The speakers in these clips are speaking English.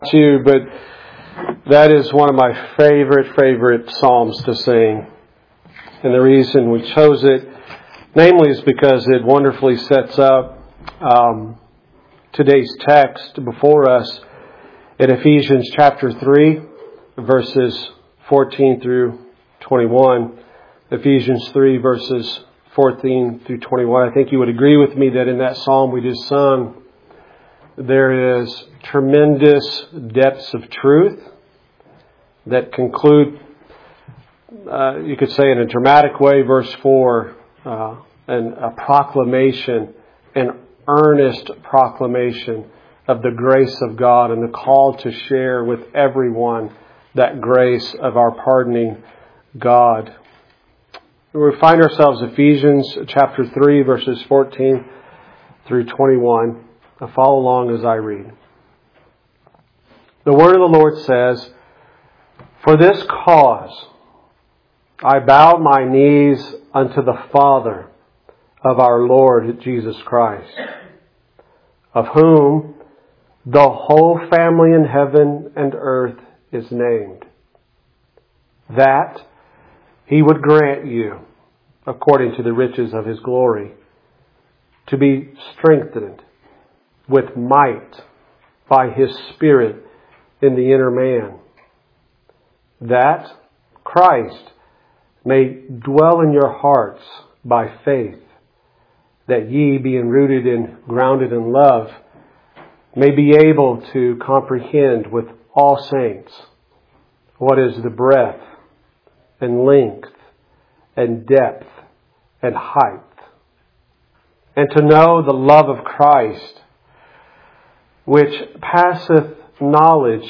You, but that is one of my favorite psalms to sing. And the reason we chose it, namely, is because it wonderfully sets up today's text before us in Ephesians chapter 3, verses 14 through 21. Ephesians 3, verses 14 through 21. I think you would agree with me that in that psalm we just sung, there is tremendous depths of truth that conclude, you could say in a dramatic way, verse 4, a proclamation, an earnest proclamation of the grace of God and the call to share with everyone that grace of our pardoning God. We find ourselves Ephesians chapter 3, verses 14 through 21. Follow along as I read. The word of the Lord says, "For this cause I bow my knees unto the Father of our Lord Jesus Christ, of whom the whole family in heaven and earth is named, that He would grant you, according to the riches of His glory, to be strengthened with might by His Spirit in the inner man, that Christ may dwell in your hearts by faith, that ye, being rooted and grounded in love, may be able to comprehend with all saints what is the breadth and length and depth and height, and to know the love of Christ, which passeth knowledge,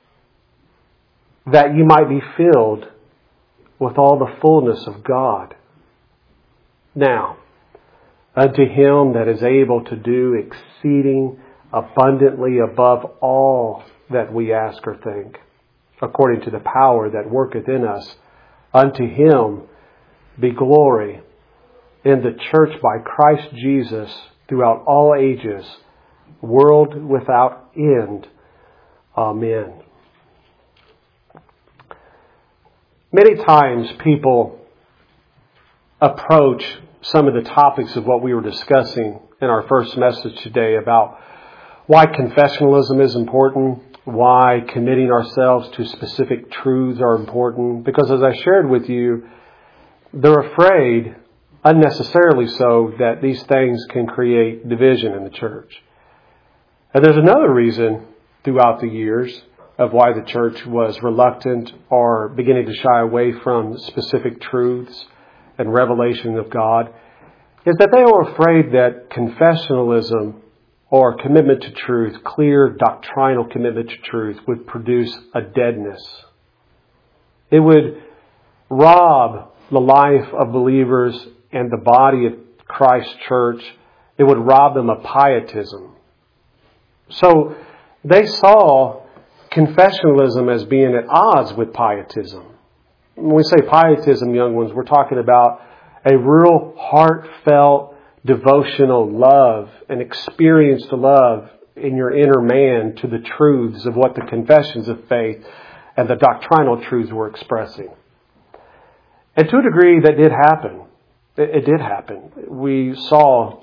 that ye might be filled with all the fullness of God. Now, unto Him that is able to do exceeding abundantly above all that we ask or think, according to the power that worketh in us, unto Him be glory in the church by Christ Jesus throughout all ages, world without end. Amen." Many times people approach some of the topics of what we were discussing in our first message today about why confessionalism is important, why committing ourselves to specific truths are important. Because as I shared with you, they're afraid, unnecessarily so, that these things can create division in the church. And there's another reason throughout the years of why the church was reluctant or beginning to shy away from specific truths and revelation of God, is that they were afraid that confessionalism or commitment to truth, clear doctrinal commitment to truth, would produce a deadness. It would rob the life of believers and the body of Christ's church. It would rob them of pietism. So they saw confessionalism as being at odds with pietism. When we say pietism, young ones, we're talking about a real heartfelt, devotional love, an experienced love in your inner man to the truths of what the confessions of faith and the doctrinal truths were expressing. And to a degree, that did happen. It did happen. We saw,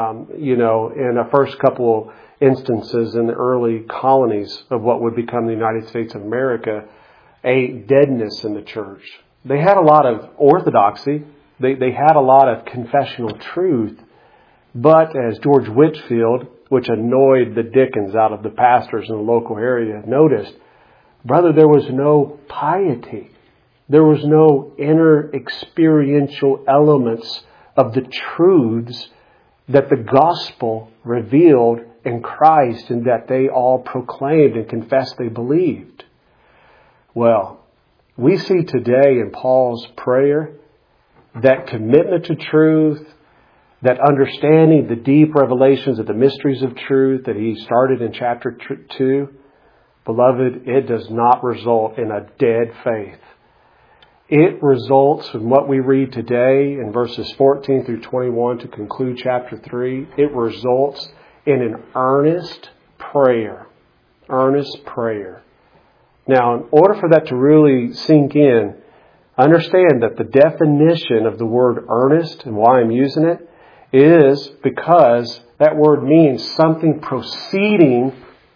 in the first couple instances in the early colonies of what would become the United States of America, a deadness in the church. They had a lot of orthodoxy. They had a lot of confessional truth. But as George Whitefield, which annoyed the dickens out of the pastors in the local area, noticed, brother, there was no piety. There was no inner experiential elements of the truths that the gospel revealed in Christ and that they all proclaimed and confessed they believed. Well, we see today in Paul's prayer that commitment to truth, that understanding the deep revelations of the mysteries of truth that he started in chapter 2, beloved, it does not result in a dead faith. It results in what we read today in verses 14 through 21 to conclude chapter 3. It results in an earnest prayer Earnest prayer. Now, in order for that to really sink in, understand that the definition of the word earnest and why I'm using it is because that word means something proceeding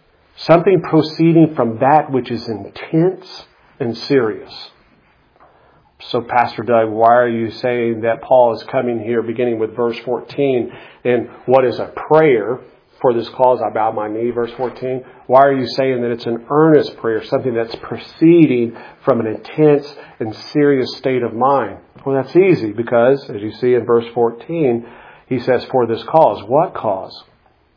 from that which is intense and serious. So, Pastor Doug, why are you saying that Paul is coming here beginning with verse 14 in what is a prayer? For this cause I bow my knee, verse 14. Why are you saying that it's an earnest prayer, something that's proceeding from an intense and serious state of mind? Well, that's easy because, as you see in verse 14, he says, for this cause. What cause?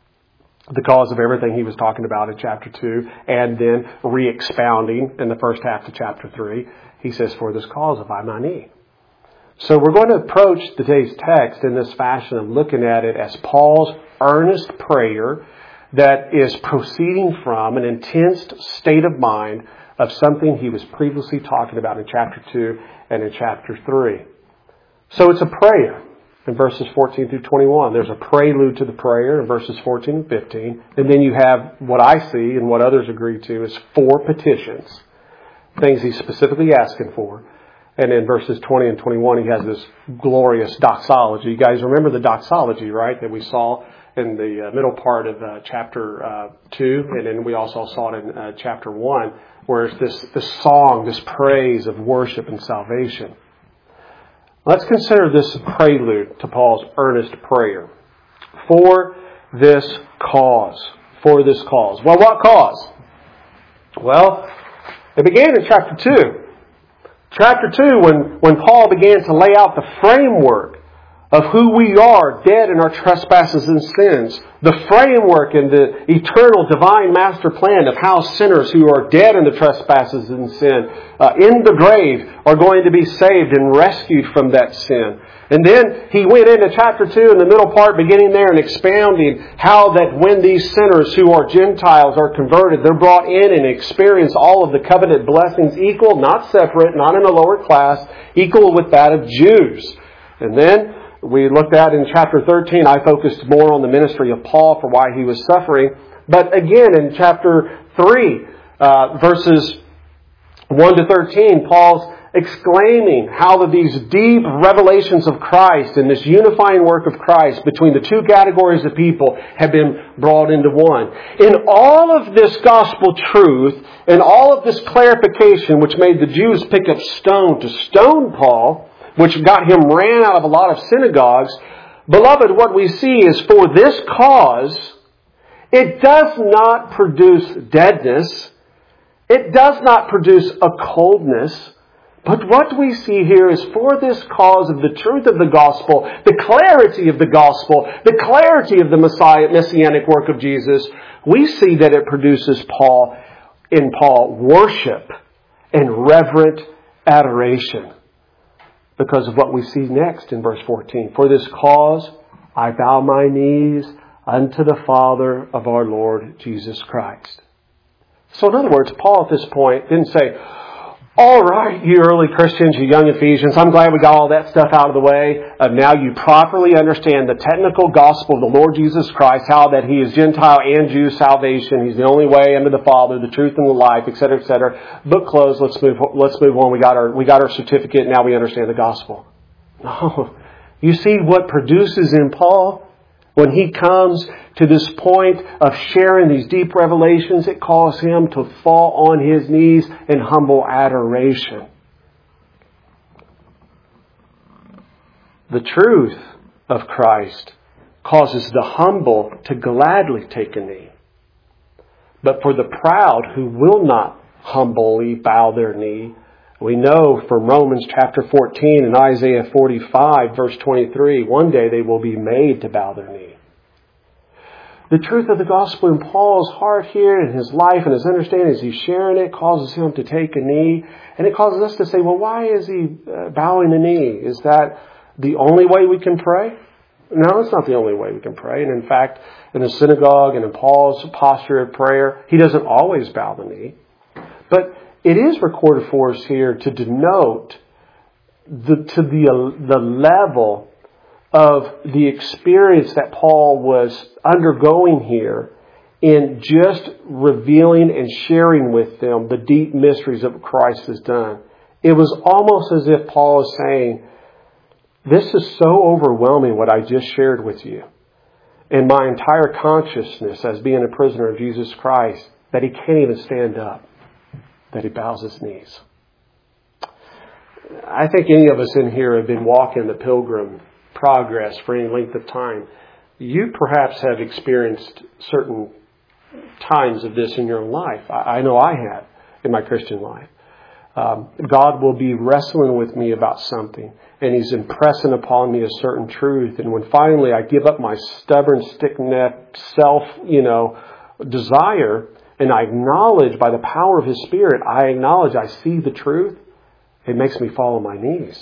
The cause of everything he was talking about in chapter 2 and then re-expounding in the first half of chapter 3. He says, for this cause I bow my knee. So we're going to approach today's text in this fashion of looking at it as Paul's earnest prayer that is proceeding from an intense state of mind of something he was previously talking about in chapter 2 and in chapter 3. So it's a prayer in verses 14 through 21. There's a prelude to the prayer in verses 14 and 15. And then you have what I see and what others agree to is 4 petitions, things he's specifically asking for. And in verses 20 and 21, he has this glorious doxology. You guys remember the doxology, right, that we saw in the middle part of chapter 2, and then we also saw it in chapter 1, where it's this song, this praise of worship and salvation. Let's consider this prelude to Paul's earnest prayer. For this cause. For this cause. Well, what cause? Well, it began in chapter 2. Chapter 2, when Paul began to lay out the framework of who we are dead in our trespasses and sins, the framework and the eternal divine master plan of how sinners who are dead in the trespasses and sin in the grave are going to be saved and rescued from that sin. And then he went into chapter 2 in the middle part, beginning there and expounding how that when these sinners who are Gentiles are converted, they're brought in and experience all of the covenant blessings equal, not separate, not in a lower class, equal with that of Jews. And then we looked at in chapter 13, I focused more on the ministry of Paul for why he was suffering. But again, in chapter 3, verses 1 to 13, Paul's exclaiming how that these deep revelations of Christ and this unifying work of Christ between the two categories of people have been brought into one. In all of this gospel truth and all of this clarification which made the Jews pick up stone to stone Paul, which got him ran out of a lot of synagogues, beloved, what we see is for this cause, it does not produce deadness. It does not produce a coldness. But what we see here is for this cause of the truth of the gospel, the clarity of the gospel, the clarity of the messianic work of Jesus, we see that it produces in Paul worship and reverent adoration. Because of what we see next in verse 14. For this cause I bow my knees unto the Father of our Lord Jesus Christ. So in other words, Paul at this point didn't say, all right, you early Christians, you young Ephesians, I'm glad we got all that stuff out of the way. Now you properly understand the technical gospel of the Lord Jesus Christ, how that He is Gentile and Jew salvation. He's the only way unto the Father, the truth and the life, etc., etc. Book closed. Let's move on. We got our certificate. Now we understand the gospel. No, you see what produces in Paul when he comes to this point of sharing these deep revelations. It calls him to fall on his knees in humble adoration. The truth of Christ causes the humble to gladly take a knee. But for the proud who will not humbly bow their knee, we know from Romans chapter 14 and Isaiah 45 verse 23, one day they will be made to bow their knee. The truth of the gospel in Paul's heart here, in his life and his understanding as he's sharing it, causes him to take a knee. And it causes us to say, well, why is he bowing the knee? Is that the only way we can pray? No, it's not the only way we can pray. And in fact, in the synagogue and in Paul's posture of prayer, he doesn't always bow the knee. But it is recorded for us here to denote the level of the experience that Paul was undergoing here in just revealing and sharing with them the deep mysteries of what Christ has done. It was almost as if Paul is saying, this is so overwhelming what I just shared with you. And my entire consciousness as being a prisoner of Jesus Christ, that he can't even stand up, that he bows his knees. I think any of us in here have been walking the pilgrim progress for any length of time. You perhaps have experienced certain times of this in your own life. I know I have in my Christian life. God will be wrestling with me about something, and He's impressing upon me a certain truth. And when finally I give up my stubborn, stick-necked self, desire, and I acknowledge by the power of His Spirit, I acknowledge I see the truth, it makes me fall on my knees.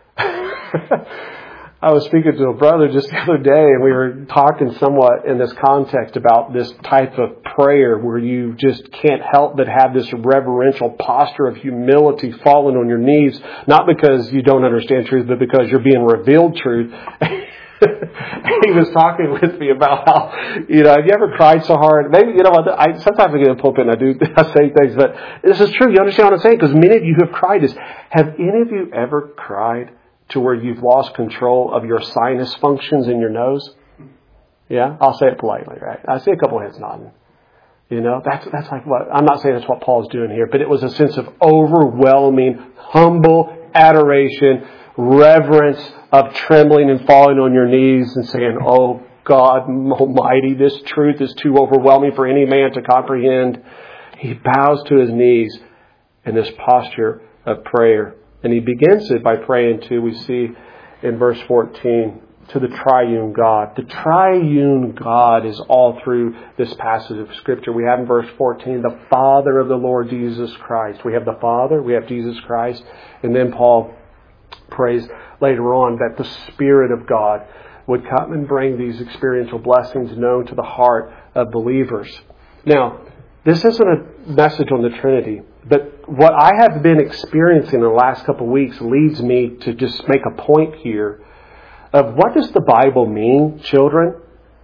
I was speaking to a brother just the other day, and we were talking somewhat in this context about this type of prayer where you just can't help but have this reverential posture of humility, falling on your knees, not because you don't understand truth, but because you're being revealed truth. He was talking with me about how, have you ever cried so hard? Maybe, sometimes I get in the pulpit and I say things, but this is true. You understand what I'm saying? Because many of you who have cried this. Have any of you ever cried to where you've lost control of your sinus functions in your nose? Yeah? I'll say it politely, right? I see a couple of heads nodding. That's like what, I'm not saying that's what Paul's doing here, but it was a sense of overwhelming, humble adoration, reverence of trembling and falling on your knees and saying, oh God Almighty, this truth is too overwhelming for any man to comprehend. He bows to his knees in this posture of prayer. And he begins it by praying to, we see in verse 14, to the triune God. The triune God is all through this passage of Scripture. We have in verse 14, the Father of the Lord Jesus Christ. We have the Father, we have Jesus Christ, and then Paul prays later on that the Spirit of God would come and bring these experiential blessings known to the heart of believers. Now, this isn't a message on the Trinity, but what I have been experiencing in the last couple of weeks leads me to just make a point here of what does the Bible mean, children,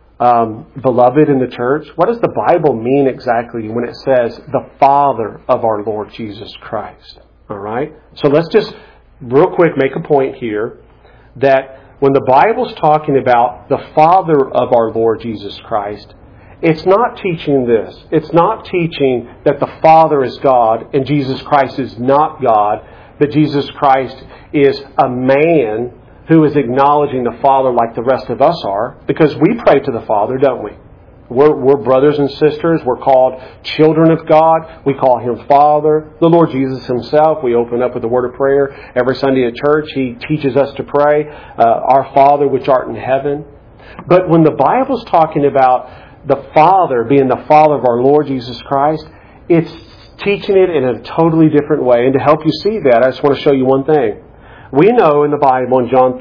beloved in the church? What does the Bible mean exactly when it says the Father of our Lord Jesus Christ? All right? So let's just real quick make a point here that when the Bible's talking about the Father of our Lord Jesus Christ, it's not teaching this. It's not teaching that the Father is God and Jesus Christ is not God, but Jesus Christ is a man who is acknowledging the Father like the rest of us are, because we pray to the Father, don't we? We're brothers and sisters. We're called children of God. We call Him Father. The Lord Jesus Himself, we open up with a word of prayer every Sunday at church. He teaches us to pray, Our Father which art in heaven. But when the Bible's talking about the Father being the Father of our Lord Jesus Christ, it's teaching it in a totally different way. And to help you see that, I just want to show you one thing. We know in the Bible, in John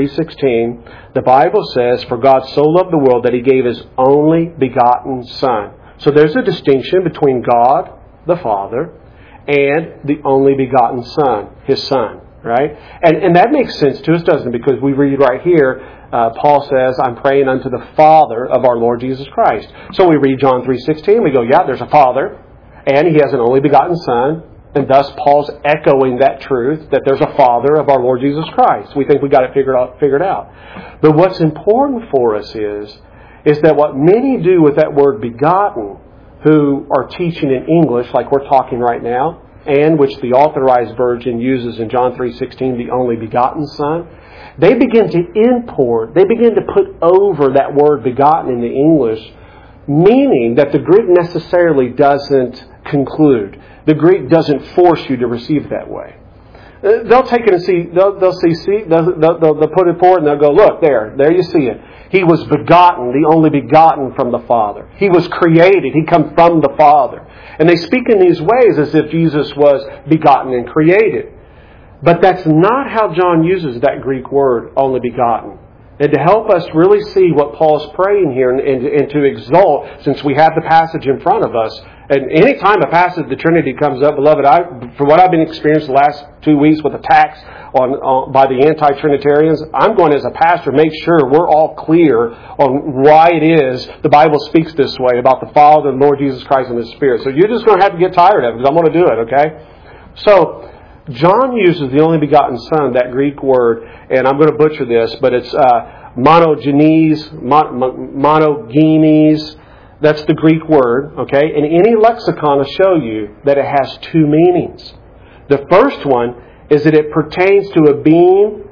3:16, the Bible says, for God so loved the world that He gave His only begotten Son. So there's a distinction between God, the Father, and the only begotten Son, His Son. Right? And that makes sense to us, doesn't it? Because we read right here, Paul says, I'm praying unto the Father of our Lord Jesus Christ. So we read John 3:16, we go, yeah, there's a Father, and He has an only begotten Son. And thus Paul's echoing that truth that there's a Father of our Lord Jesus Christ. We think we got it figured out. But what's important for us is that what many do with that word begotten, who are teaching in English like we're talking right now, and which the Authorized Version uses in John 3:16, the only begotten Son, they begin to put over that word begotten in the English, meaning that the Greek necessarily doesn't conclude. The Greek doesn't force you to receive it that way. They'll take it and see. They'll put it forward and they'll go, look, there you see it. He was begotten, the only begotten from the Father. He was created. He come from the Father. And they speak in these ways as if Jesus was begotten and created. But that's not how John uses that Greek word, only begotten. And to help us really see what Paul's praying here and to exalt, since we have the passage in front of us, And any time a passage of the Trinity comes up, beloved, from what I've been experiencing the last 2 weeks with attacks by the anti-Trinitarians, I'm going as a pastor make sure we're all clear on why it is the Bible speaks this way about the Father, the Lord Jesus Christ, and the Spirit. So you're just going to have to get tired of it because I'm going to do it, okay? So John uses the only begotten Son, that Greek word, and I'm going to butcher this, but it's monogenes. That's the Greek word, okay? And any lexicon will show you that it has two meanings. The first one is that it pertains to a being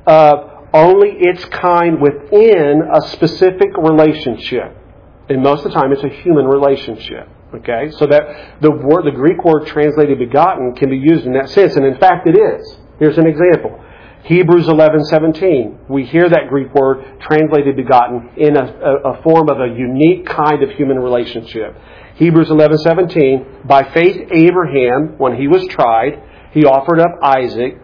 of only its kind within a specific relationship. And most of the time it's a human relationship, okay? So that the Greek word translated begotten can be used in that sense. And in fact it is. Here's an example. Hebrews 11:17. We hear that Greek word translated begotten in a form of a unique kind of human relationship. Hebrews 11:17. By faith Abraham, when he was tried, he offered up Isaac,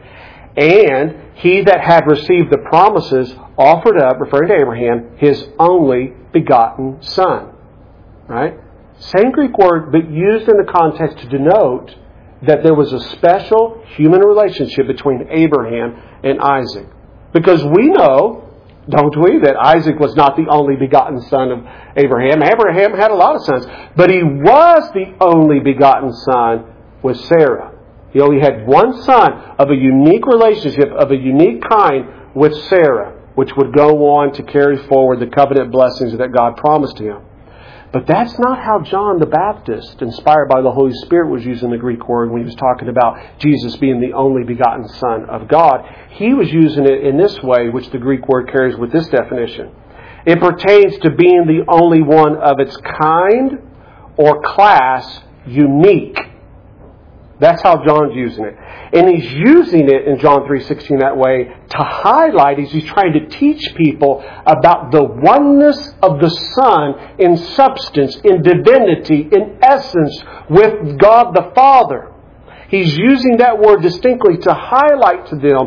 and he that had received the promises offered up, referring to Abraham, his only begotten son. Right? Same Greek word, but used in the context to denote that there was a special human relationship between Abraham and Isaac. Because we know, don't we, that Isaac was not the only begotten son of Abraham. Abraham had a lot of sons, but he was the only begotten son with Sarah. He only had one son of a unique relationship, of a unique kind with Sarah, which would go on to carry forward the covenant blessings that God promised him. But that's not how John the Baptist, inspired by the Holy Spirit, was using the Greek word when he was talking about Jesus being the only begotten Son of God. He was using it in this way, which the Greek word carries with this definition. It pertains to being the only one of its kind or class, unique. That's how John's using it. And he's using it in John 3:16 that way to highlight as he's trying to teach people about the oneness of the Son in substance, in divinity, in essence with God the Father. He's using that word distinctly to highlight to them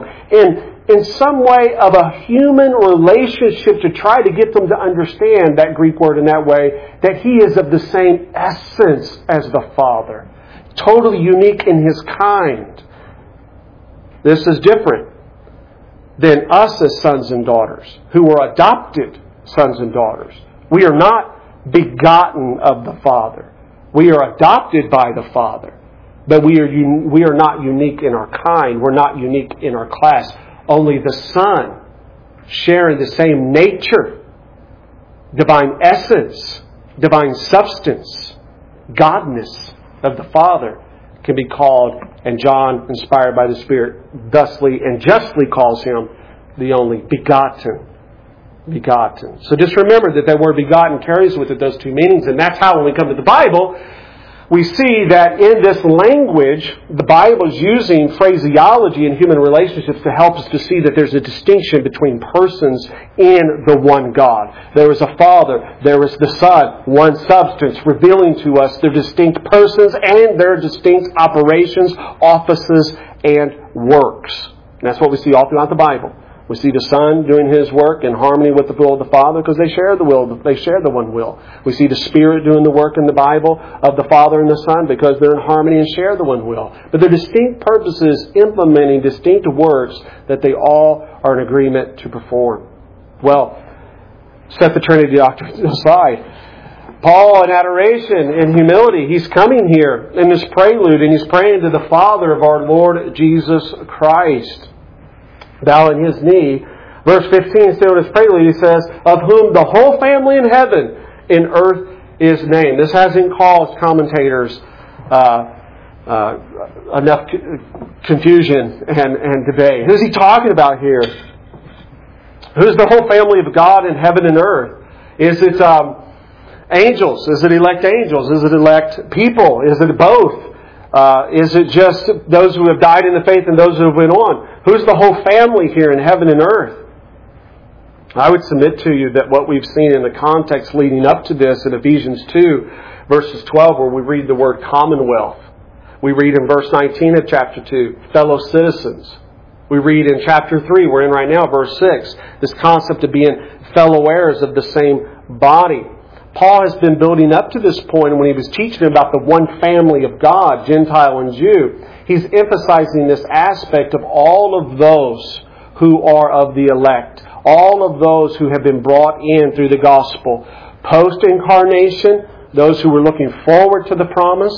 in some way of a human relationship to try to get them to understand that Greek word in that way, that He is of the same essence as the Father. Totally unique in His kind. This is different than us as sons and daughters, who are adopted sons and daughters. We are not begotten of the Father. We are adopted by the Father. But we are not unique in our kind. We're not unique in our class. Only the Son, sharing the same nature, divine essence, divine substance, godness of the Father, can be called, and John, inspired by the Spirit, thusly and justly calls Him the only begotten. Begotten. So just remember that word begotten carries with it those two meanings, and that's how when we come to the Bible, we see that in this language, the Bible is using phraseology in human relationships to help us to see that there's a distinction between persons in the one God. There is a Father, there is the Son, one substance, revealing to us their distinct persons and their distinct operations, offices, and works. And that's what we see all throughout the Bible. We see the Son doing His work in harmony with the will of the Father because they share the will. They share the one will. We see the Spirit doing the work in the Bible of the Father and the Son because they're in harmony and share the one will. But they're distinct purposes implementing distinct works that they all are in agreement to perform. Well, set the Trinity doctrine aside. Paul, in adoration and humility, he's coming here in this prelude and he's praying to the Father of our Lord Jesus Christ. Bowing his knee. Verse 15, still in his prelude, he says, of whom the whole family in heaven and earth is named. This hasn't caused commentators enough confusion and debate. Who's he talking about here? Who's the whole family of God in heaven and earth? Is it angels? Is it elect angels? Is it elect people? Is it both? Is it just those who have died in the faith and those who have went on? Who's the whole family here in heaven and earth? I would submit to you that what we've seen in the context leading up to this in Ephesians 2, verses 12, where we read the word commonwealth. We read in verse 19 of chapter 2, fellow citizens. We read in chapter 3, we're in right now, verse 6, this concept of being fellow heirs of the same body. Paul has been building up to this point when he was teaching about the one family of God, Gentile and Jew. He's emphasizing this aspect of all of those who are of the elect, all of those who have been brought in through the gospel. Post-incarnation, those who were looking forward to the promise.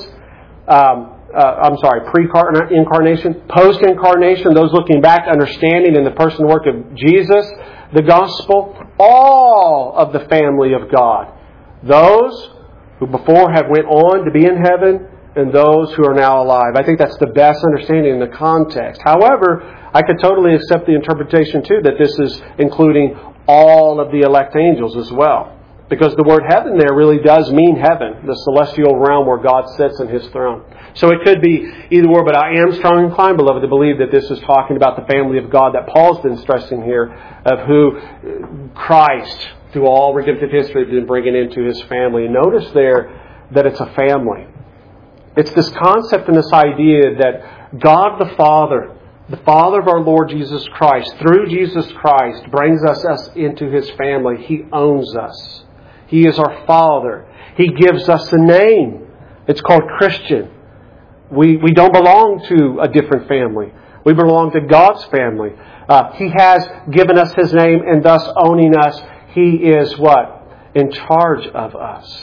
Pre-incarnation. Post-incarnation, those looking back, understanding in the person and work of Jesus, the gospel. All of the family of God. Those who before have went on to be in heaven, and those who are now alive. I think that's the best understanding in the context. However, I could totally accept the interpretation too that this is including all of the elect angels as well. Because the word heaven there really does mean heaven, the celestial realm where God sits in His throne. So it could be either or, but I am strongly inclined, beloved, to believe that this is talking about the family of God that Paul's been stressing here, of who Christ, through all redemptive history, has been bringing into His family. And notice there that it's a family. It's this concept and this idea that God the Father of our Lord Jesus Christ, through Jesus Christ, brings us into His family. He owns us. He is our Father. He gives us a name. It's called Christian. We don't belong to a different family. We belong to God's family. He has given us His name, and thus owning us, He is what? In charge of us.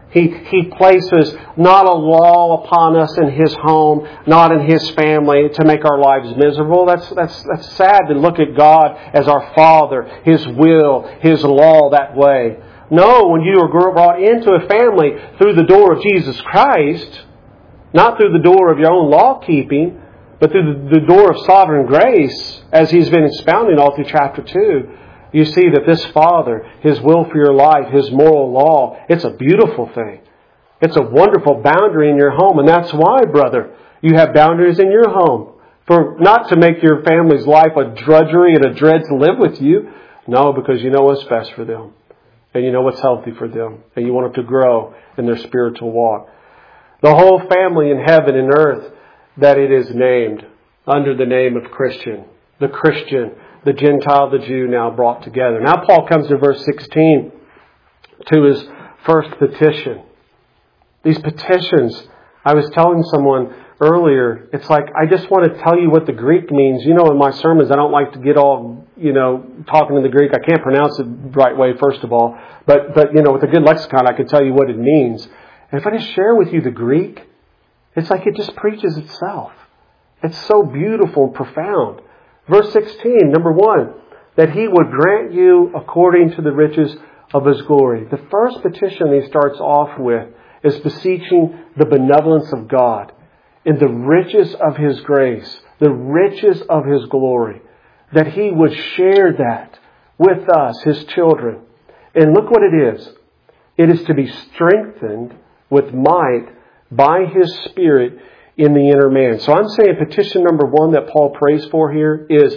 He places not a law upon us in His home, not in His family, to make our lives miserable. That's sad to look at God as our Father, His will, His law that way. No, when you are brought into a family through the door of Jesus Christ, not through the door of your own law keeping, but through the door of sovereign grace, as He's been expounding all through chapter 2, you see that this Father, His will for your life, His moral law, it's a beautiful thing. It's a wonderful boundary in your home. And that's why, brother, you have boundaries in your home. For not to make your family's life a drudgery and a dread to live with you. No, because you know what's best for them. And you know what's healthy for them. And you want them to grow in their spiritual walk. The whole family in heaven and earth that it is named under the name of Christian. The Christian, the Gentile, the Jew now brought together. Now Paul comes to verse 16 to his first petition. These petitions, I was telling someone earlier, it's like I just want to tell you what the Greek means. You know, in my sermons, I don't like to get all, talking in the Greek. I can't pronounce it the right way, first of all. But with a good lexicon, I can tell you what it means. And if I just share with you the Greek, it's like it just preaches itself. It's so beautiful and profound. Verse 16, number 1, that He would grant you according to the riches of His glory. The first petition He starts off with is beseeching the benevolence of God in the riches of His grace, the riches of His glory, that He would share that with us, His children. And look what it is. It is to be strengthened with might by His Spirit in the inner man. So I'm saying petition number 1 that Paul prays for here is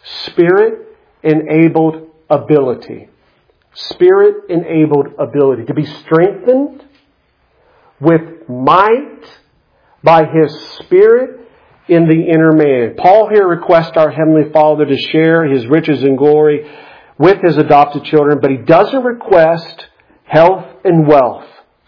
Spirit-enabled ability. Spirit-enabled ability. To be strengthened with might by His Spirit in the inner man. Paul here requests our Heavenly Father to share His riches and glory with His adopted children, but He doesn't request health and wealth,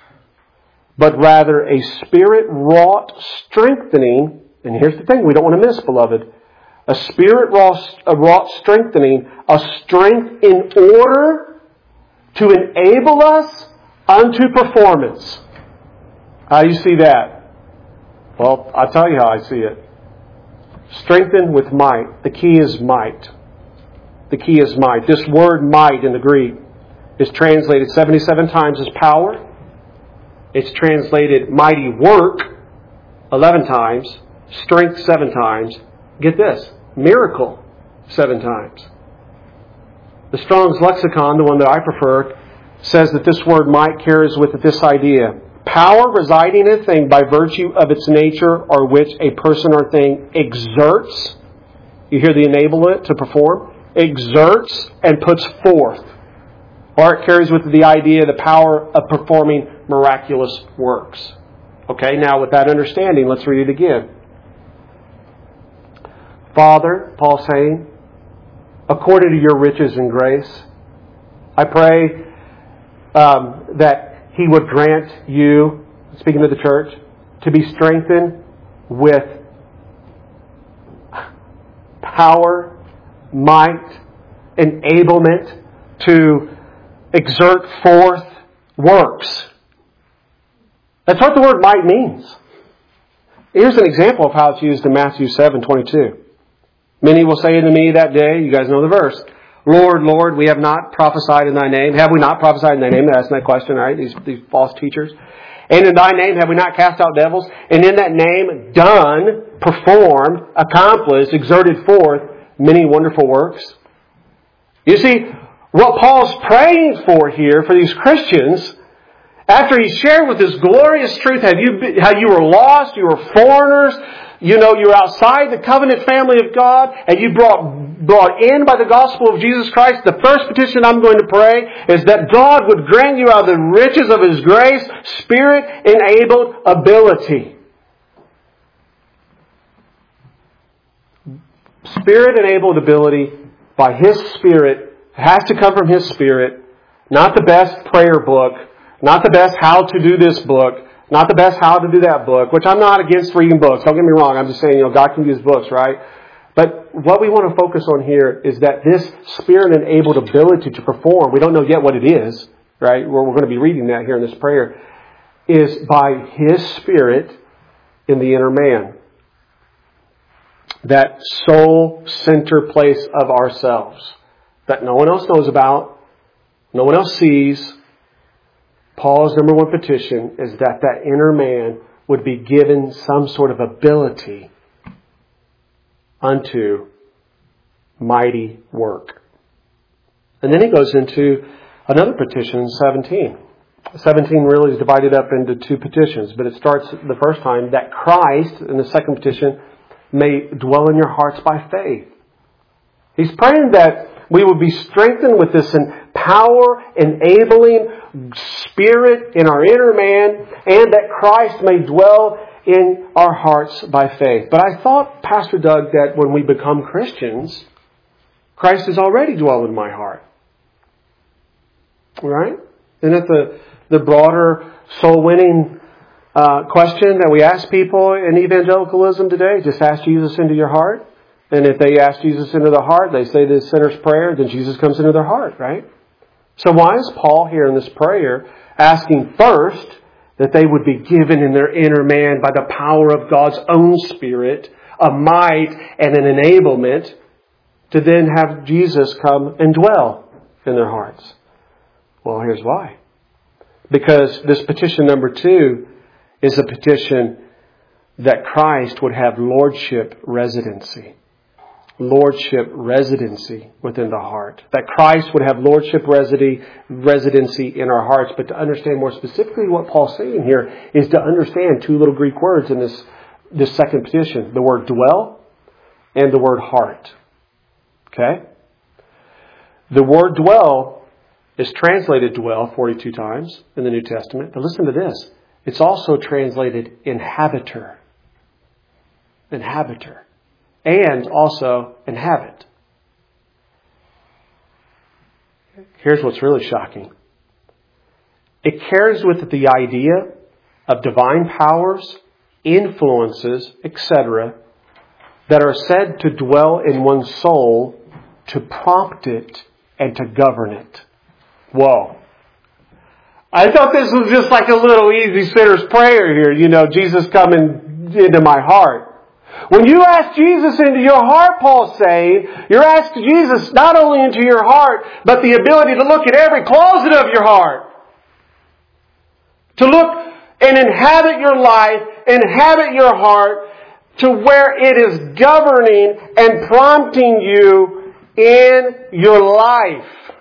but rather a Spirit-wrought strengthening. And here's the thing we don't want to miss, beloved. A Spirit-wrought strengthening, a strength in order to enable us unto performance. How do you see that? Well, I'll tell you how I see it. Strengthened with might. The key is might. The key is might. This word might in the Greek is translated 77 times as power. It's translated mighty work 11 times. Strength 7 times. Get this. Miracle 7 times. The Strong's Lexicon, the one that I prefer, says that this word might carries with it this idea. Power residing in a thing by virtue of its nature or which a person or thing exerts. You hear the enable it to perform? Exerts and puts forth. Or it carries with it the idea, the power of performing miraculous works. Okay, now with that understanding, let's read it again. Father, Paul's saying, according to your riches and grace, I pray that He would grant you, speaking to the church, to be strengthened with power, might, enablement to exert forth works. That's what the word might means. Here's an example of how it's used in Matthew 7:22. Many will say unto me that day, you guys know the verse, Lord, Lord, we have not prophesied in Thy name. Have we not prophesied in Thy name? They're asking that question, right? These false teachers. And in Thy name have we not cast out devils? And in that name done, performed, accomplished, exerted forth many wonderful works. You see, what Paul's praying for here for these Christians, after he shared with this glorious truth how you were lost, you were foreigners, you were outside the covenant family of God, and you brought in by the gospel of Jesus Christ, the first petition I'm going to pray is that God would grant you out of the riches of His grace, Spirit-enabled ability. Spirit-enabled ability by His Spirit. It has to come from His Spirit. Not the best prayer book. Not the best how to do this book. Not the best how to do that book. Which I'm not against reading books. Don't get me wrong. I'm just saying, God can use books, right? But what we want to focus on here is that this Spirit-enabled ability to perform, we don't know yet what it is, right? We're going to be reading that here in this prayer, is by His Spirit in the inner man. That soul center place of ourselves that no one else knows about, no one else sees. Paul's number one petition is that inner man would be given some sort of ability unto mighty work. And then he goes into another petition, 17. 17 really is divided up into two petitions, but it starts the first time that Christ, in the second petition, may dwell in your hearts by faith. He's praying that we would be strengthened with this power, enabling Spirit in our inner man, and that Christ may dwell in our hearts by faith. But I thought, Pastor Doug, that when we become Christians, Christ is already dwelling in my heart. Right? Isn't it the broader soul-winning question that we ask people in evangelicalism today? Just ask Jesus into your heart. And if they ask Jesus into their heart, they say the sinner's prayer, then Jesus comes into their heart, right? So why is Paul here in this prayer asking first that they would be given in their inner man by the power of God's own Spirit, a might and an enablement, to then have Jesus come and dwell in their hearts? Well, here's why. Because this petition number 2 is a petition that Christ would have lordship residency. Lordship residency within the heart. That Christ would have lordship residency in our hearts. But to understand more specifically what Paul's saying here is to understand two little Greek words in this second petition. The word dwell and the word heart. Okay? The word dwell is translated dwell 42 times in the New Testament. But listen to this. It's also translated inhabiter. Inhabiter. And also inhabit. Here's what's really shocking. It carries with it the idea of divine powers, influences, etc., that are said to dwell in one's soul to prompt it and to govern it. Whoa. I thought this was just like a little easy sinner's prayer here. Jesus coming into my heart. When you ask Jesus into your heart, Paul's saying, you're asking Jesus not only into your heart, but the ability to look at every closet of your heart. To look and inhabit your life, inhabit your heart, to where it is governing and prompting you in your life.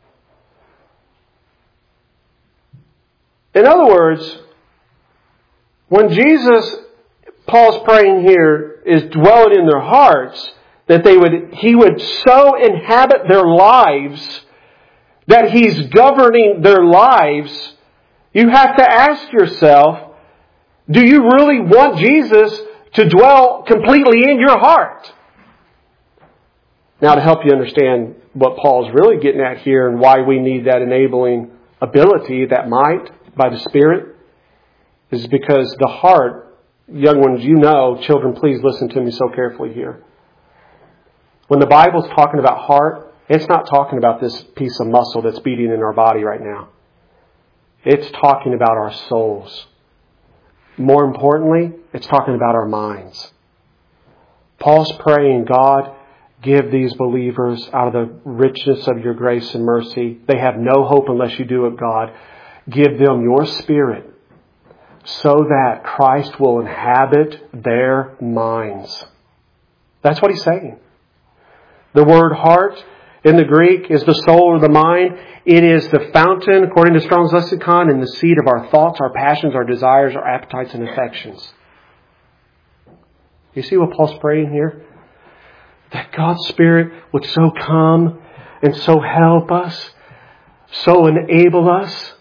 In other words, when Paul's praying here, is dwelling in their hearts, that He would so inhabit their lives that He's governing their lives. You have to ask yourself, do you really want Jesus to dwell completely in your heart? Now, to help you understand what Paul's really getting at here and why we need that enabling ability, that might, by the Spirit is because the heart, young ones, you know, children, please listen to me so carefully here. When the Bible's talking about heart, it's not talking about this piece of muscle that's beating in our body right now. It's talking about our souls. More importantly, it's talking about our minds. Paul's praying, God, give these believers out of the richness of your grace and mercy. They have no hope unless you do it, God. Give them your Spirit so that Christ will inhabit their minds. That's what he's saying. The word heart in the Greek is the soul or the mind. It is the fountain, according to Strong's Lexicon, and the seat of our thoughts, our passions, our desires, our appetites and affections. You see what Paul's praying here? That God's Spirit would so come and so help us, so enable us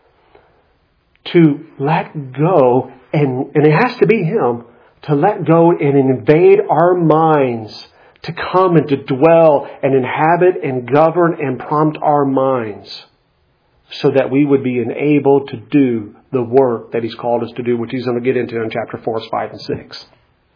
to let go, and it has to be Him, to let go and invade our minds, to come and to dwell and inhabit and govern and prompt our minds so that we would be enabled to do the work that He's called us to do, which He's going to get into in chapter 4, 5, and 6.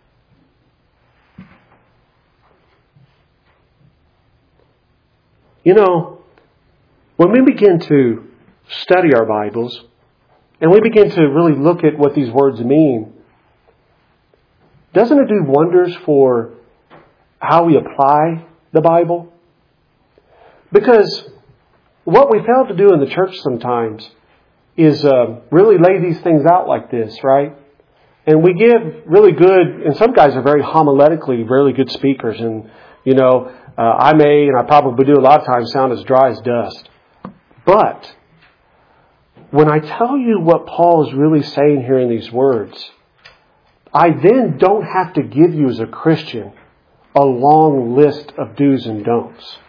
You know, when we begin to study our Bibles and we begin to really look at what these words mean, doesn't it do wonders for how we apply the Bible? Because what we fail to do in the church sometimes is really lay these things out like this, right? And we give really good, and some guys are very homiletically really good speakers, and you know, I may, and I probably do a lot of times, sound as dry as dust. But when I tell you what Paul is really saying here in these words, I then don't have to give you as a Christian a long list of do's and don'ts.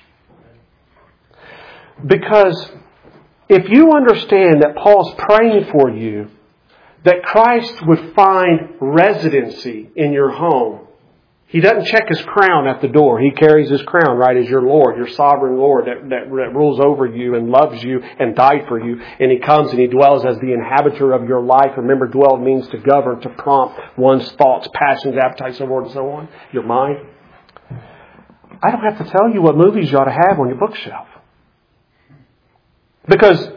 Because if you understand that Paul's praying for you, that Christ would find residency in your home. He doesn't check His crown at the door. He carries His crown, right, as your Lord, your sovereign Lord that rules over you and loves you and died for you. And He comes and He dwells as the inhabitor of your life. Remember, dwell means to govern, to prompt one's thoughts, passions, appetites, so forth and so on. Your mind. I don't have to tell you what movies you ought to have on your bookshelf. Because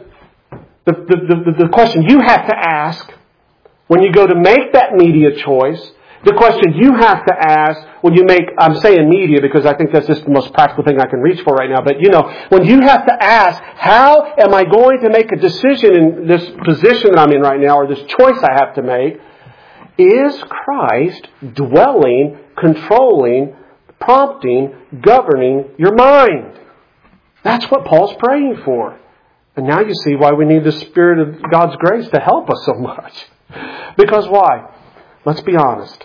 the question you have to ask when you go to make that media choice, the question you have to ask when you make, I'm saying media because I think that's just the most practical thing I can reach for right now. But you know, when you have to ask, how am I going to make a decision in this position that I'm in right now, or this choice I have to make? Is Christ dwelling, controlling, prompting, governing your mind? That's what Paul's praying for. And now you see why we need the Spirit of God's grace to help us so much. Because why? Let's be honest.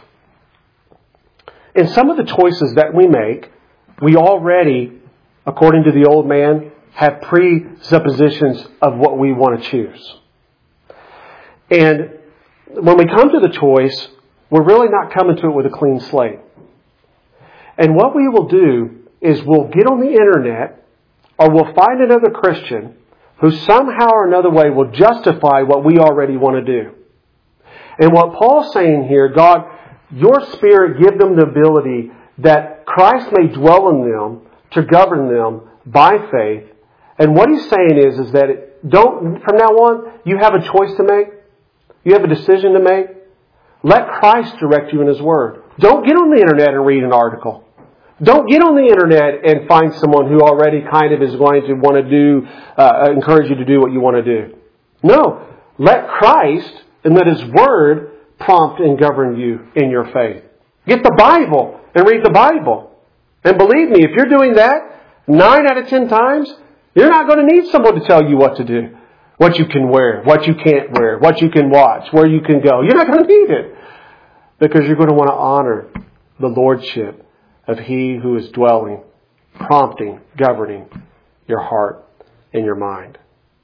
In some of the choices that we make, we already, according to the old man, have presuppositions of what we want to choose. And when we come to the choice, we're really not coming to it with a clean slate. And what we will do is we'll get on the internet, or we'll find another Christian who somehow or another way will justify what we already want to do. And what Paul's saying here, God, your Spirit give them the ability that Christ may dwell in them to govern them by faith. And what he's saying is that from now on, you have a choice to make. You have a decision to make. Let Christ direct you in His Word. Don't get on the internet and read an article. Don't get on the internet and find someone who already kind of is going to want to do, encourage you to do what you want to do. No. Let Christ and let His Word prompt and govern you in your faith. Get the Bible and read the Bible. And believe me, if you're doing that 9 out of 10 times, you're not going to need someone to tell you what to do. What you can wear, what you can't wear, what you can watch, where you can go. You're not going to need it. Because you're going to want to honor the Lordship of He who is dwelling, prompting, governing your heart and your mind.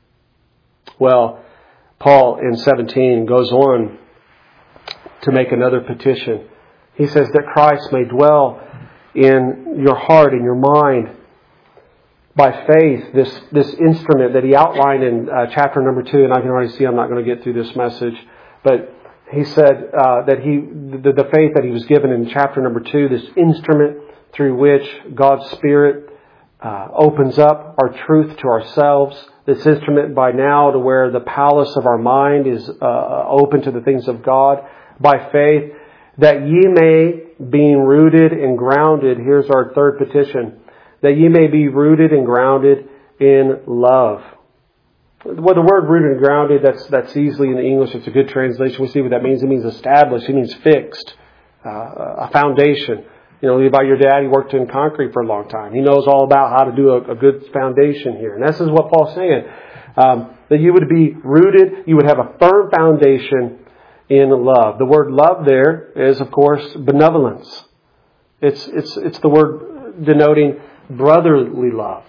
Well, Paul in 17 goes on to make another petition. He says that Christ may dwell in your heart and your mind by faith, this instrument that he outlined in chapter number 2, and I can already see I'm not going to get through this message, but he said that the faith that he was given in chapter number 2, this instrument through which God's Spirit opens up our truth to ourselves, this instrument by now to where the palace of our mind is open to the things of God, by faith, that ye may, being rooted and grounded, here's our third petition, that ye may be rooted and grounded in love. Well, the word rooted and grounded, that's easily in the English, it's a good translation. We see what that means. It means established. It means fixed. A foundation. You know, by your dad, he worked in concrete for a long time. He knows all about how to do a good foundation here. And this is what Paul's saying. That you would be rooted, you would have a firm foundation in love. The word love there is, of course, benevolence. It's the word denoting brotherly love.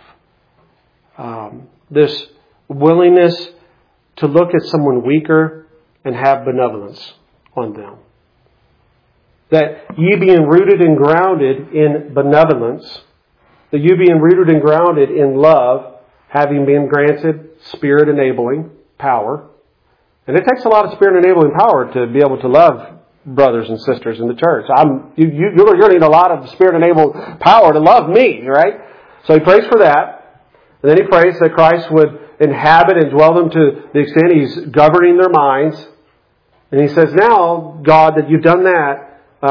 This willingness to look at someone weaker and have benevolence on them. That ye being rooted and grounded in benevolence, that you being rooted and grounded in love, having been granted Spirit enabling power. And it takes a lot of Spirit enabling power to be able to love brothers and sisters in the church. You're going to need a lot of Spirit enabled power to love me, right? So he prays for that. And then he prays that Christ would inhabit and dwell them to the extent He's governing their minds. And he says, now, God, that you've done that,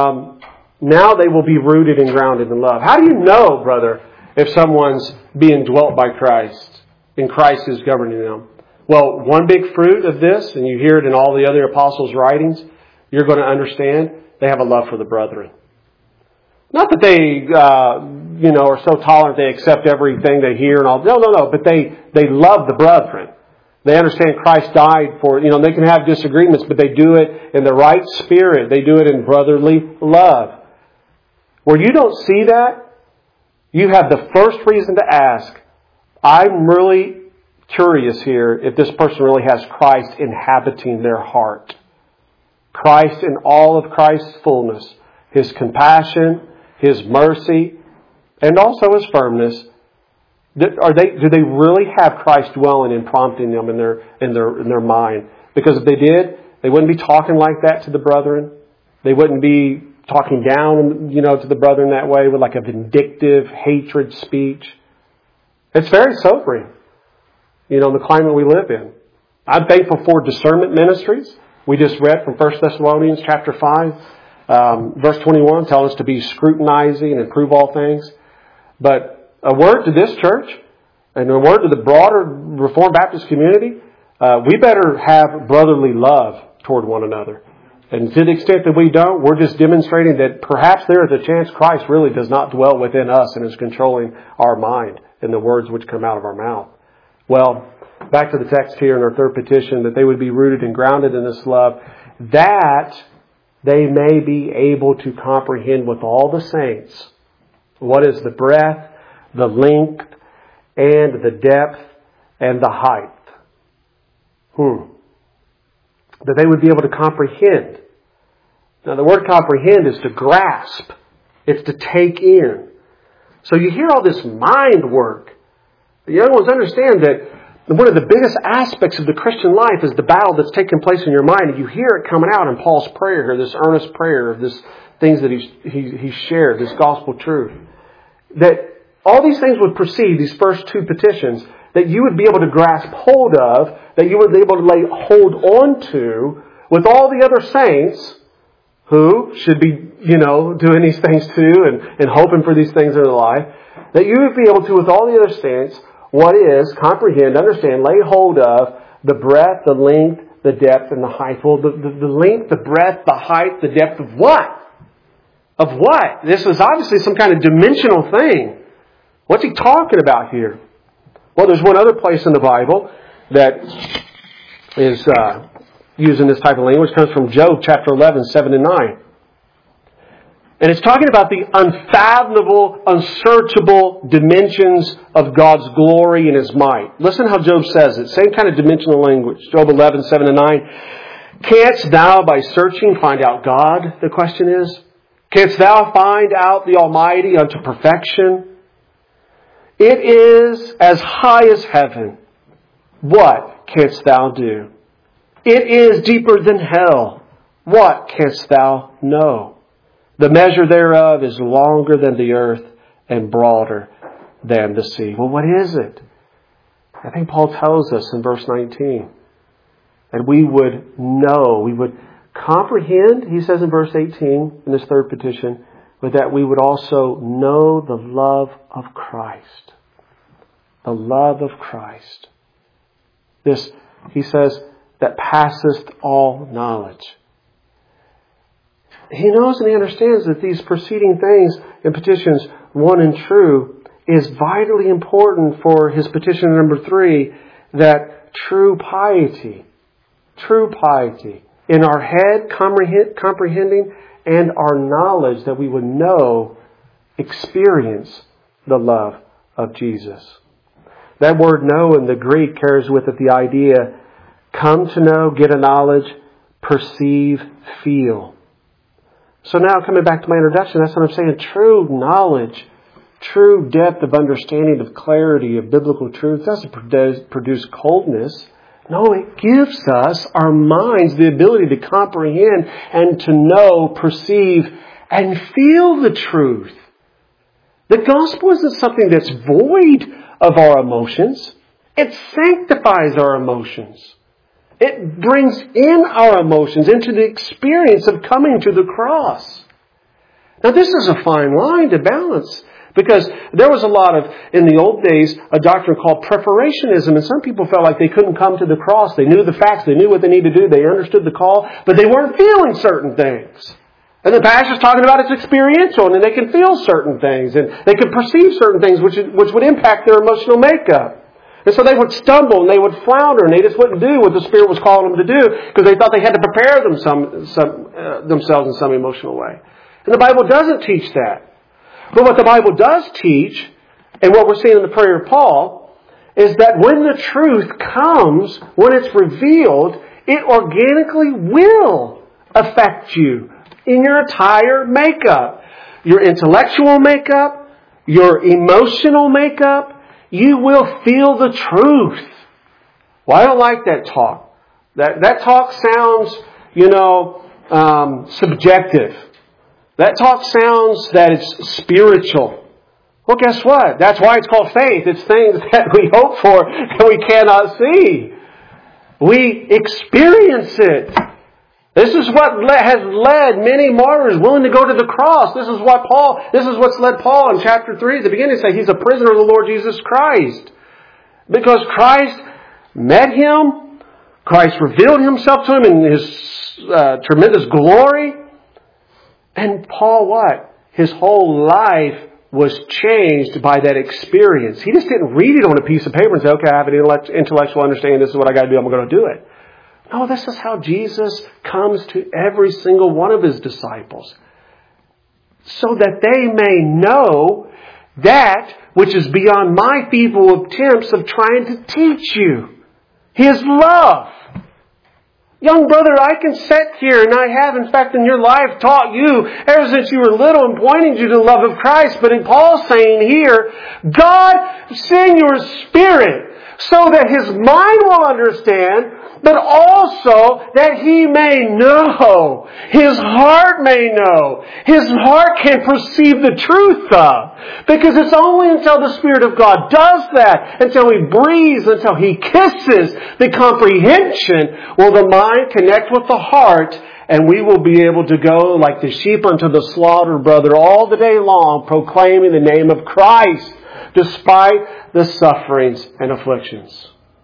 now they will be rooted and grounded in love. How do you know, brother, if someone's being dwelt by Christ and Christ is governing them? Well, one big fruit of this, and you hear it in all the other apostles' writings, you're going to understand they have a love for the brethren. Not that they, are so tolerant they accept everything they hear and all. No. But they love the brethren. They understand Christ died for, they can have disagreements, but they do it in the right spirit. They do it in brotherly love. Where you don't see that, you have the first reason to ask, I'm really curious here if this person really has Christ inhabiting their heart. Christ in all of Christ's fullness. His compassion, His mercy, and also His firmness. Do they really have Christ dwelling and prompting them in their mind? Because if they did, they wouldn't be talking like that to the brethren. They wouldn't be talking down, to the brethren that way with like a vindictive hatred speech. It's very sobering, in the climate we live in. I'm thankful for discernment ministries. We just read from 1 Thessalonians chapter 5, verse 21, telling us to be scrutinizing and prove all things. But a word to this church and a word to the broader Reformed Baptist community, we better have brotherly love toward one another. And to the extent that we don't, we're just demonstrating that perhaps there is a chance Christ really does not dwell within us and is controlling our mind and the words which come out of our mouth. Well, back to the text here in our third petition, that they would be rooted and grounded in this love, that they may be able to comprehend with all the saints what is the breadth, the length, and the depth, and the height. That they would be able to comprehend. Now the word comprehend is to grasp. It's to take in. So you hear all this mind work. The young ones understand that one of the biggest aspects of the Christian life is the battle that's taking place in your mind. And you hear it coming out in Paul's prayer here, this earnest prayer of this things that he shared, this gospel truth. That all these things would precede these first two petitions, that you would be able to grasp hold of, that you would be able to lay hold on to with all the other saints who should be, doing these things too and hoping for these things in their life. That you would be able to, with all the other saints, what is, comprehend, understand, lay hold of the breadth, the length, the depth, and the height. Well, the length, the breadth, the height, the depth of what? Of what? This is obviously some kind of dimensional thing. What's he talking about here? Well, there's one other place in the Bible that is using this type of language. It comes from Job chapter 11, 7 and 9. And it's talking about the unfathomable, unsearchable dimensions of God's glory and His might. Listen how Job says it. Same kind of dimensional language. Job 11, 7 and 9. Canst thou by searching find out God? The question is. Canst thou find out the Almighty unto perfection? It is as high as heaven. What canst thou do? It is deeper than hell. What canst thou know? The measure thereof is longer than the earth and broader than the sea. Well, what is it? I think Paul tells us in verse 19 that we would know, we would comprehend, he says in verse 18 in this third petition, but that we would also know the love of Christ. The love of Christ. This, he says, that passeth all knowledge. He knows and he understands that these preceding things in petitions 1 and 2 is vitally important for his petition number 3, that true piety in our head, comprehending, and our knowledge, that we would know, experience the love of Jesus. That word know in the Greek carries with it the idea, come to know, get a knowledge, perceive, feel. So now coming back to my introduction, that's what I'm saying. True knowledge, true depth of understanding, of clarity, of biblical truth doesn't produce coldness. No, it gives us, our minds, the ability to comprehend and to know, perceive, and feel the truth. The gospel isn't something that's void of our emotions. It sanctifies our emotions. It brings in our emotions into the experience of coming to the cross. Now this is a fine line to balance, because there was a lot of, in the old days, a doctrine called preparationism, and some people felt like they couldn't come to the cross. They knew the facts, they knew what they needed to do, they understood the call, but they weren't feeling certain things. And the pastor's talking about it's experiential, and then they can feel certain things, and they can perceive certain things which would impact their emotional makeup. And so they would stumble and they would flounder and they just wouldn't do what the Spirit was calling them to do because they thought they had to prepare themselves in some emotional way. And the Bible doesn't teach that. But what the Bible does teach, and what we're seeing in the prayer of Paul, is that when the truth comes, when it's revealed, it organically will affect you in your entire makeup. Your intellectual makeup, your emotional makeup. You will feel the truth. Well, I don't like that talk. That talk sounds, subjective. That talk sounds that it's spiritual. Well, guess what? That's why it's called faith. It's things that we hope for and we cannot see. We experience it. This is what has led many martyrs willing to go to the cross. This is what's led Paul in chapter 3 at the beginning to say he's a prisoner of the Lord Jesus Christ. Because Christ met him. Christ revealed himself to him in his tremendous glory. And Paul what? His whole life was changed by that experience. He just didn't read it on a piece of paper and say, okay, I have an intellectual understanding. This is what I got to do. I'm going to do it. No, this is how Jesus comes to every single one of his disciples. So that they may know that which is beyond my feeble attempts of trying to teach you. His love. Young brother, I can sit here, and I have, in fact, in your life taught you ever since you were little and pointing you to the love of Christ. But in Paul's saying here, God, send your Spirit so that his mind will understand, but also that he may know. His heart may know. His heart can perceive the truth of. Because it's only until the Spirit of God does that, until he breathes, until he kisses the comprehension, will the mind connect with the heart, and we will be able to go like the sheep unto the slaughter, brother, all the day long, proclaiming the name of Christ, despite the sufferings and afflictions.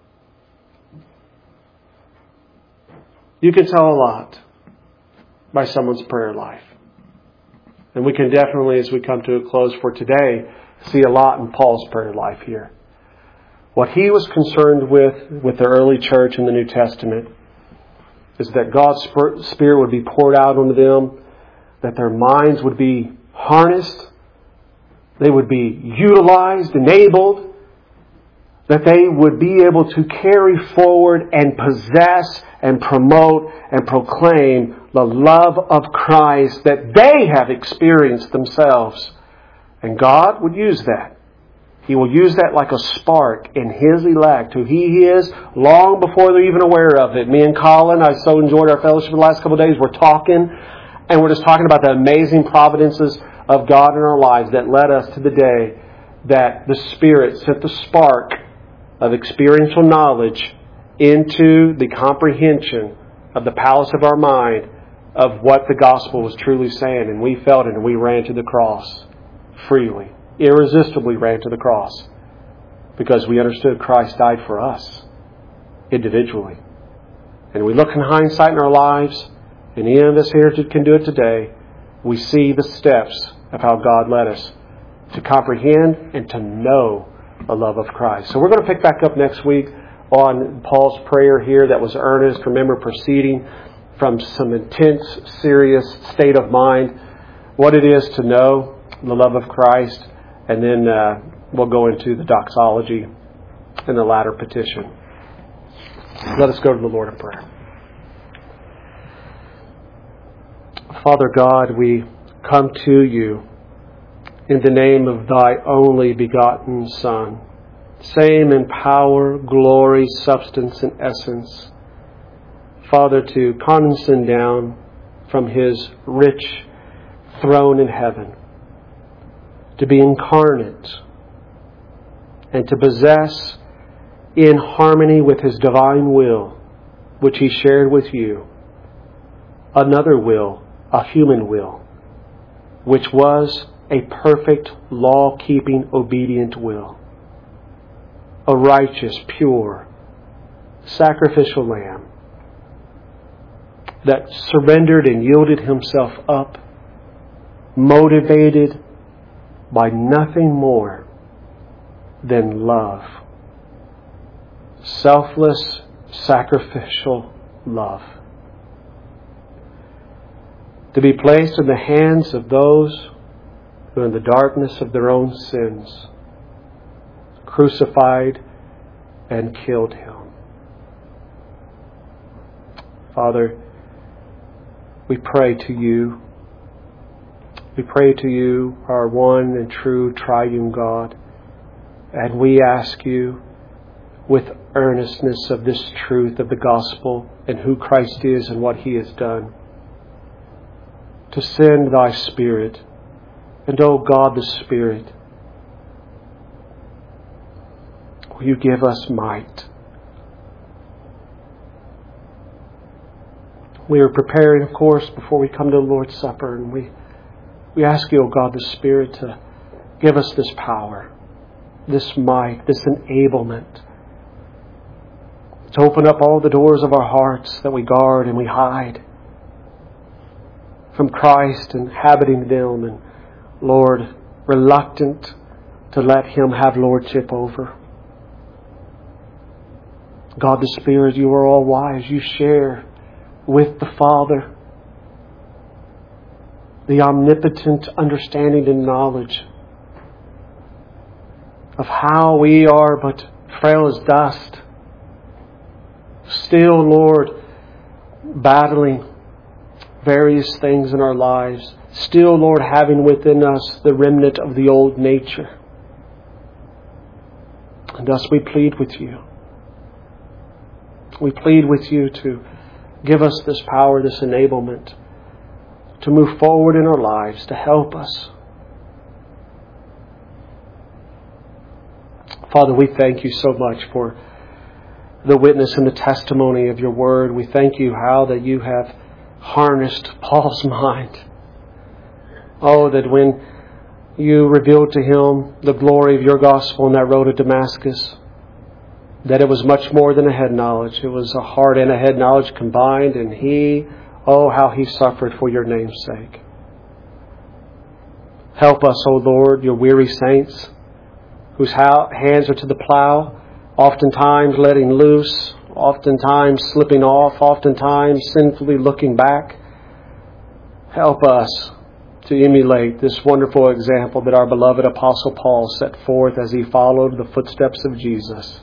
You can tell a lot by someone's prayer life. And we can definitely, as we come to a close for today, see a lot in Paul's prayer life here. What he was concerned with the early church in the New Testament is that God's Spirit would be poured out onto them, that their minds would be harnessed, they would be utilized, enabled, that they would be able to carry forward and possess and promote and proclaim the love of Christ that they have experienced themselves. And God would use that. He will use that like a spark in His elect, who He is, long before they're even aware of it. Me and Colin, I so enjoyed our fellowship the last couple of days. We're talking, and we're just talking about the amazing providences of God in our lives that led us to the day that the Spirit sent the spark of experiential knowledge into the comprehension of the palace of our mind of what the gospel was truly saying. And we felt it, and we ran to the cross freely. Irresistibly ran to the cross because we understood Christ died for us individually. And we look in hindsight in our lives, and any of us here can do it today. We see the steps of how God led us to comprehend and to know the love of Christ. So we're going to pick back up next week on Paul's prayer here that was earnest. Remember, proceeding from some intense, serious state of mind, what it is to know the love of Christ. And then we'll go into the doxology and the latter petition. Let us go to the Lord in prayer. Father God, we come to You in the name of Thy only begotten Son, same in power, glory, substance, and essence. Father, to condescend down from His rich throne in heaven, to be incarnate, and to possess in harmony with His divine will, which He shared with You, another will, a human will, which was a perfect, law-keeping, obedient will, a righteous, pure, sacrificial lamb that surrendered and yielded Himself up, motivated by nothing more than love. Selfless, sacrificial love. To be placed in the hands of those who in the darkness of their own sins crucified and killed Him. Father, we pray to You. We pray to You, our one and true triune God, and we ask You with earnestness of this truth of the gospel and who Christ is and what He has done, to send Thy Spirit, and O God the Spirit, will You give us might. We are preparing, of course, before we come to the Lord's Supper, and we ask You, O God the Spirit, to give us this power, this might, this enablement, to open up all the doors of our hearts that we guard and we hide from Christ, inhabiting them, and Lord, reluctant to let Him have lordship over. God the Spirit, You are all wise. You share with the Father the omnipotent understanding and knowledge of how we are but frail as dust, still, Lord, battling various things in our lives, still, Lord, having within us the remnant of the old nature. And thus we plead with You. We plead with You to give us this power, this enablement, to move forward in our lives, to help us. Father, we thank You so much for the witness and the testimony of Your Word. We thank You how that You have harnessed Paul's mind. Oh, that when You revealed to him the glory of Your gospel on that road to Damascus, that it was much more than a head knowledge. It was a heart and a head knowledge combined, and he, oh, how he suffered for Your name's sake. Help us, O Lord, Your weary saints, whose hands are to the plow, oftentimes letting loose, oftentimes slipping off, oftentimes sinfully looking back. Help us to emulate this wonderful example that our beloved Apostle Paul set forth as he followed the footsteps of Jesus.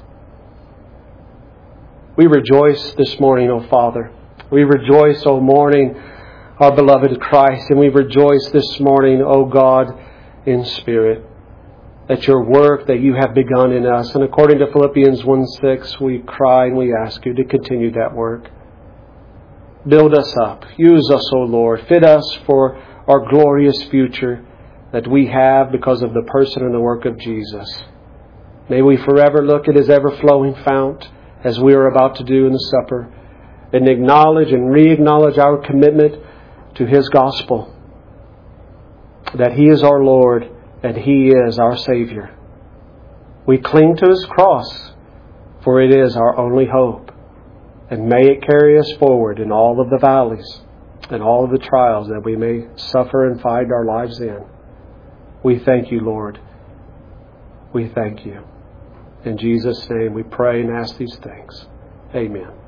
We rejoice this morning, O Father. We rejoice, O morning, our beloved Christ, and we rejoice this morning, O God, in spirit. that your work that you have begun in us. And according to Philippians 1:6, we cry and we ask you to continue that work. Build us up. Use us, O Lord. Fit us for our glorious future that we have because of the person and the work of Jesus. May we forever look at His ever-flowing fount as we are about to do in the supper and acknowledge and re-acknowledge our commitment to His gospel, that He is our Lord and He is our Savior. We cling to His cross, for it is our only hope. And may it carry us forward in all of the valleys and all of the trials that we may suffer and find our lives in. We thank you, Lord. We thank you. In Jesus' name we pray and ask these things. Amen.